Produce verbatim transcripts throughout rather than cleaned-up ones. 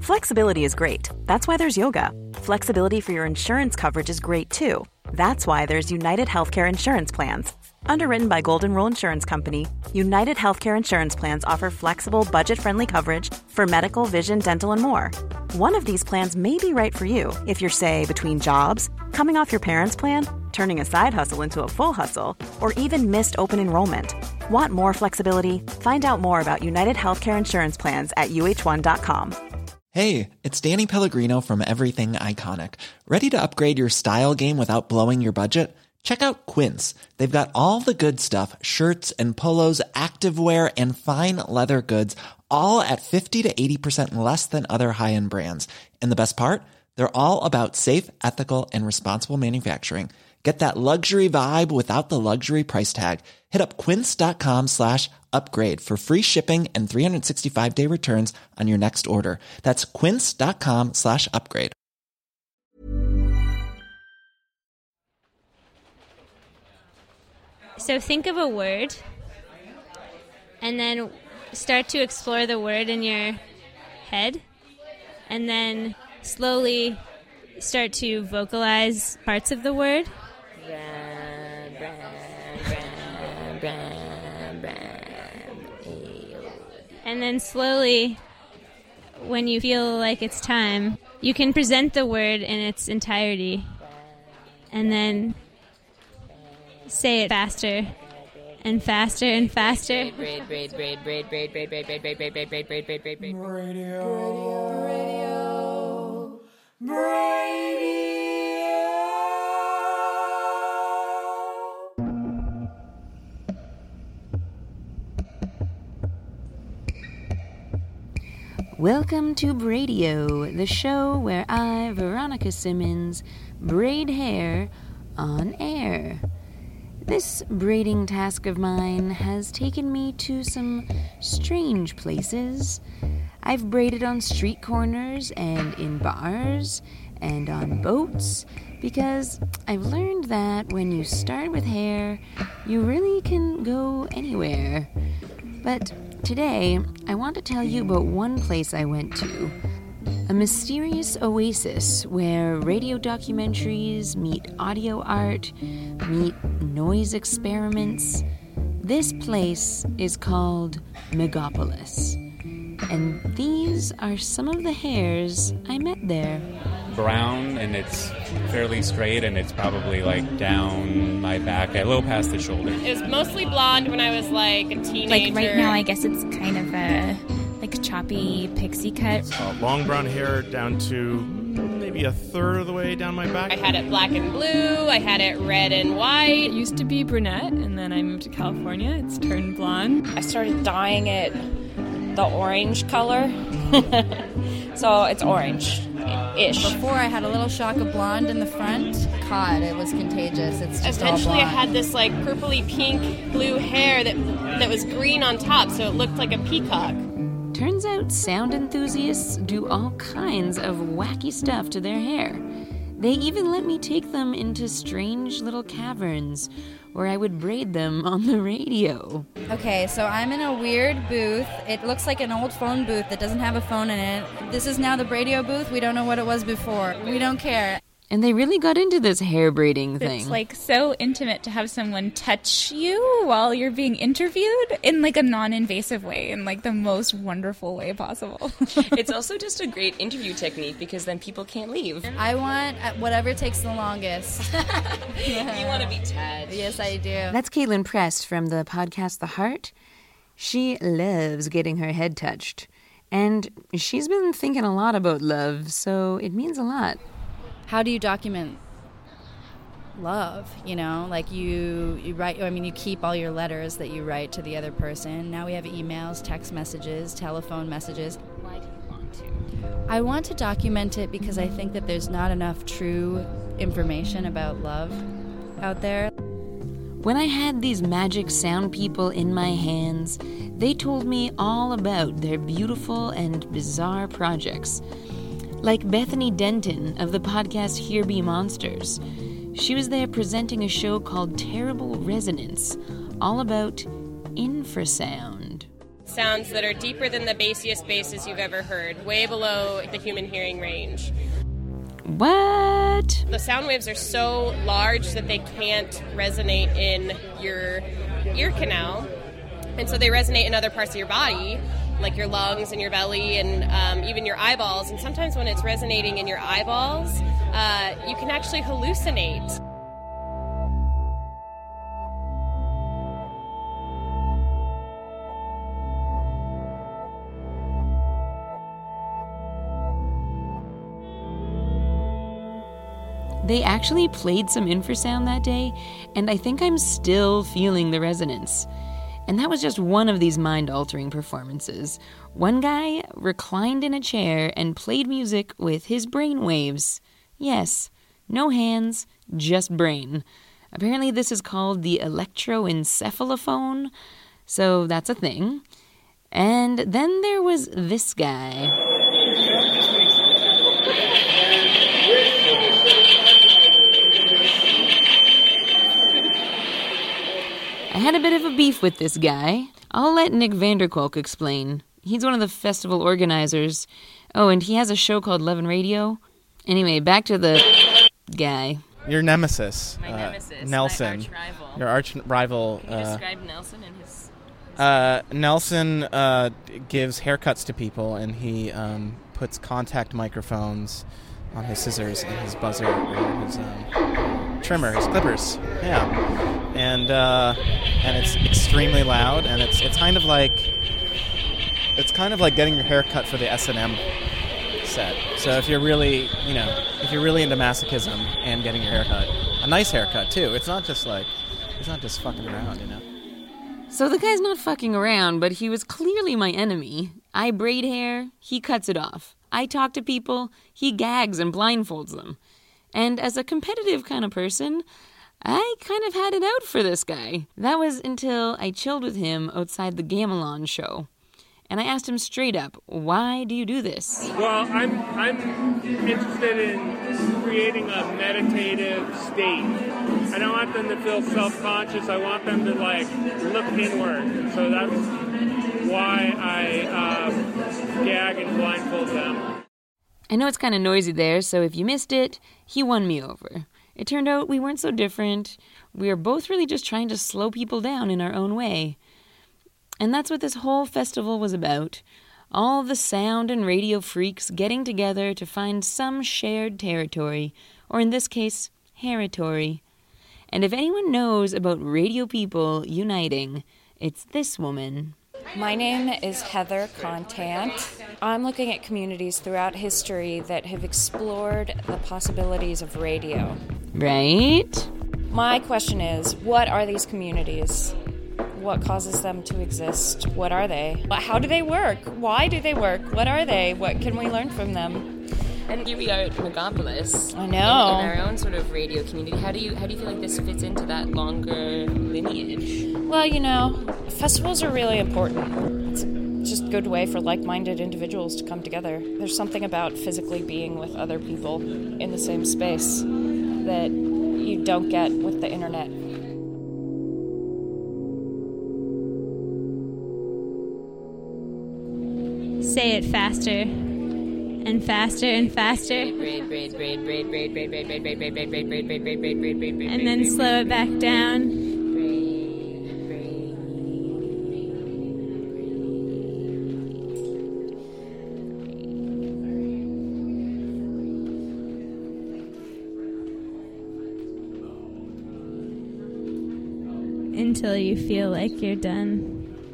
Flexibility is great. That's why there's yoga. Flexibility for your insurance coverage is great too. That's why there's United Healthcare Insurance Plans. Underwritten by Golden Rule Insurance Company, United Healthcare Insurance Plans offer flexible, budget-friendly coverage for medical, vision, dental, and more. One of these plans may be right for you if you're, say, between jobs, coming off your parents' plan, turning a side hustle into a full hustle, or even missed open enrollment. Want more flexibility? Find out more about United Healthcare Insurance Plans at U H one dot com. Hey, it's Danny Pellegrino from Everything Iconic. Ready to upgrade your style game without blowing your budget? Check out Quince. They've got all the good stuff, shirts and polos, activewear, and fine leather goods, all at fifty to eighty percent less than other high-end brands. And the best part? They're all about safe, ethical, and responsible manufacturing. Get that luxury vibe without the luxury price tag. Hit up quince.com slash upgrade for free shipping and three sixty-five day returns on your next order. That's quince.com slash upgrade. So think of a word and then start to explore the word in your head, and then slowly start to vocalize parts of the word. And then slowly, when you feel like it's time, you can present the word in its entirety and then say it faster and faster and faster. Braid, braid, braid, braid, braid, braid, braid, braid, braid, braid, braid, braid, braid, braid, braid, braid. Radio, radio, radio. Welcome to Bradio, the show where I, Veronica Simmons, braid hair on air. This braiding task of mine has taken me to some strange places. I've braided on street corners and in bars and on boats because I've learned that when you start with hair, you really can go anywhere. But today, I want to tell you about one place I went to. A mysterious oasis where radio documentaries meet audio art, meet noise experiments. This place is called Megapolis. And these are some of the hairs I met there. Brown, and it's fairly straight, and it's probably like down my back, a little past the shoulder. It was mostly blonde when I was like a teenager. Like right now, I guess it's kind of a like a choppy pixie cut. Uh, long brown hair down to maybe a third of the way down my back. I had it black and blue. I had it red and white. It used to be brunette, and then I moved to California. It's turned blonde. I started dyeing it the orange color, so it's orange-ish. Before I had a little shock of blonde in the front. God, it was contagious. It's just Eventually all I had this like purpley pink blue hair that that was green on top, so it looked like a peacock. Turns out sound enthusiasts do all kinds of wacky stuff to their hair. They even let me take them into strange little caverns where I would braid them on the radio. Okay, so I'm in a weird booth. It looks like an old phone booth that doesn't have a phone in it. This is now the radio booth. We don't know what it was before. We don't care. And they really got into this hair braiding thing. It's like so intimate to have someone touch you while you're being interviewed in like a non-invasive way, in like the most wonderful way possible. It's also just a great interview technique because then people can't leave. I want whatever takes the longest. You want to be Ted. Yes, I do. That's Caitlin Prest from the podcast The Heart. She loves getting her head touched. And she's been thinking a lot about love, so it means a lot. How do you document love? You know, like you, you write, I mean, you keep all your letters that you write to the other person. Now we have emails, text messages, telephone messages. Why do you want to? I want to document it because I think that there's not enough true information about love out there. When I had these magic sound people in my hands, they told me all about their beautiful and bizarre projects. Like Bethany Denton of the podcast Here Be Monsters. She was there presenting a show called Terrible Resonance, all about infrasound. sounds that are deeper than the bassiest basses you've ever heard, way below the human hearing range. What? The sound waves are so large that they can't resonate in your ear canal, and so they resonate in other parts of your body, like your lungs and your belly and um, even your eyeballs. And sometimes when it's resonating in your eyeballs, uh, you can actually hallucinate. They actually played some infrasound that day, and I think I'm still feeling the resonance. And that was just one of these mind-altering performances. One guy reclined in a chair and played music with his brain waves. Yes, no hands, just brain. Apparently this is called the electroencephalophone, so that's a thing. And then there was this guy. I had a bit of a beef with this guy. I'll let Nick Vanderkolk explain. He's one of the festival organizers. Oh, and he has a show called Love and Radio. Anyway, back to the guy. Your nemesis. My uh, nemesis. Nelson. My arch rival. Your arch rival. Can you uh, describe Nelson and his... Uh, Nelson uh, gives haircuts to people, and he um, puts contact microphones on his scissors and his buzzer or his um, trimmer, his clippers. Yeah, and uh, and it's extremely loud, and it's it's kind of like it's kind of like getting your hair cut for the S and M set. So if you're really, you know, if you're really into masochism and getting your hair cut, a nice haircut too. It's not just like it's not just fucking around, you know. So the guy's not fucking around, but he was clearly my enemy. I braid hair, he cuts it off. I talk to people, he gags and blindfolds them. And as a competitive kind of person, I kind of had it out for this guy. That was until I chilled with him outside the Gamelon show. And I asked him straight up, why do you do this? Well, I'm I'm interested in creating a meditative state. I don't want them to feel self-conscious. I want them to, like, look inward. So that's why I um, gag and blindfold them. I know it's kind of noisy there, so if you missed it, he won me over. It turned out we weren't so different. We were both really just trying to slow people down in our own way. And that's what this whole festival was about. All the sound and radio freaks getting together to find some shared territory, or in this case, hairitory. And if anyone knows about radio people uniting, it's this woman. My name is Heather Contant. I'm looking at communities throughout history that have explored the possibilities of radio. Right? My question is, what are these communities? What causes them to exist? What are they? How do they work? Why do they work? What are they? What can we learn from them? And here we are at Megapolis. I know. In, in our own sort of radio community. How do you how do you feel like this fits into that longer lineage? Well, you know, festivals are really important. It's just a good way for like-minded individuals to come together. There's something about physically being with other people in the same space that you don't get with the internet. Say it faster. And faster and faster. And then slow it back down. Until you feel like you're done.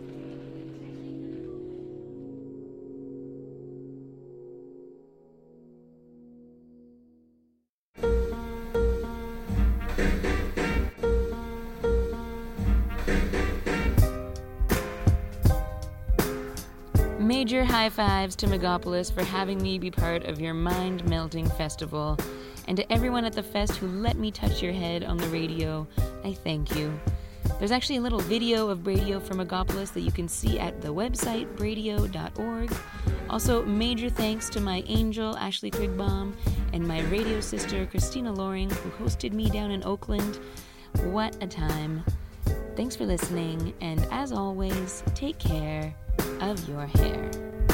Major high fives to Megapolis for having me be part of your mind-melting festival. And to everyone at the fest who let me touch your head on the radio, I thank you. There's actually a little video of Bradio from Megapolis that you can see at the website bradio dot org. Also, major thanks to my angel, Ashley Twigbaum, and my radio sister, Christina Loring, who hosted me down in Oakland. What a time. Thanks for listening, and as always, take care of your hair.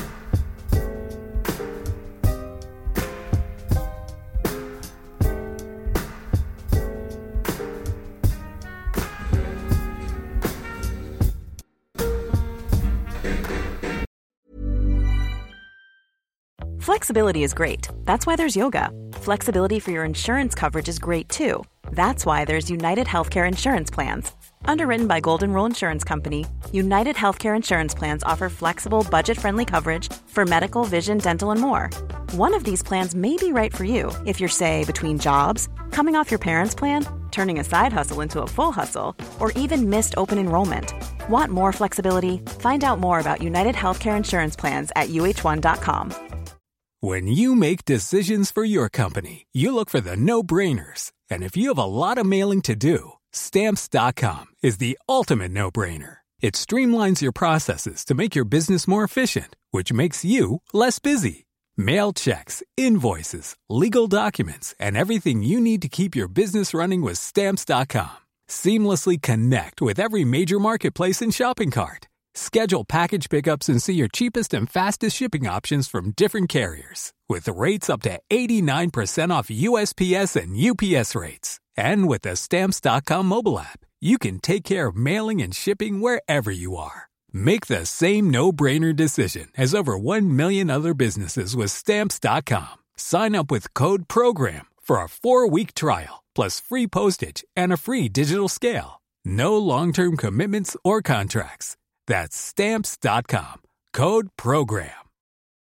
Flexibility is great. That's why there's yoga. Flexibility for your insurance coverage is great too. That's why there's United Healthcare Insurance Plans. Underwritten by Golden Rule Insurance Company, United Healthcare Insurance Plans offer flexible, budget-friendly coverage for medical, vision, dental, and more. One of these plans may be right for you if you're, say, between jobs, coming off your parents' plan, turning a side hustle into a full hustle, or even missed open enrollment. Want more flexibility? Find out more about United Healthcare Insurance Plans at U H one dot com. When you make decisions for your company, you look for the no-brainers. And if you have a lot of mailing to do, Stamps dot com is the ultimate no-brainer. It streamlines your processes to make your business more efficient, which makes you less busy. Mail checks, invoices, legal documents, and everything you need to keep your business running with Stamps dot com. Seamlessly connect with every major marketplace and shopping cart. Schedule package pickups and see your cheapest and fastest shipping options from different carriers. With rates up to eighty-nine percent off U S P S and U P S rates. And with the Stamps dot com mobile app, you can take care of mailing and shipping wherever you are. Make the same no-brainer decision as over one million other businesses with Stamps dot com. Sign up with code PROGRAM for a four-week trial, plus free postage and a free digital scale. No long-term commitments or contracts. That's Stamps dot com. Code PROGRAM.